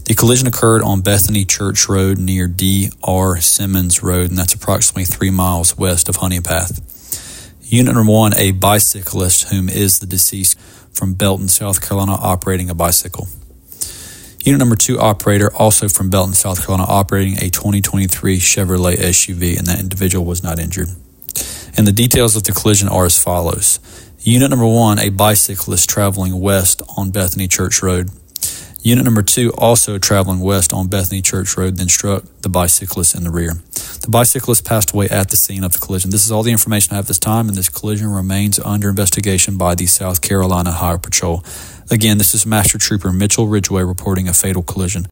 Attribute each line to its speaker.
Speaker 1: The collision occurred on Bethany Church Road near D.R. Simmons Road, and that's approximately 3 miles west of Honeypath. Unit number 1, a bicyclist whom is the deceased from Belton, South Carolina, operating a bicycle. Unit number 2 operator, also from Belton, South Carolina, operating a 2023 Chevrolet SUV, and that individual was not injured. And the details of the collision are as follows. Unit number 1, a bicyclist traveling west on Bethany Church Road. Unit number 2, also traveling west on Bethany Church Road, then struck the bicyclist in the rear. The bicyclist passed away at the scene of the collision. This is all the information I have this time, and this collision remains under investigation by the South Carolina Highway Patrol. Again, this is Master Trooper Mitchell Ridgway reporting a fatal collision.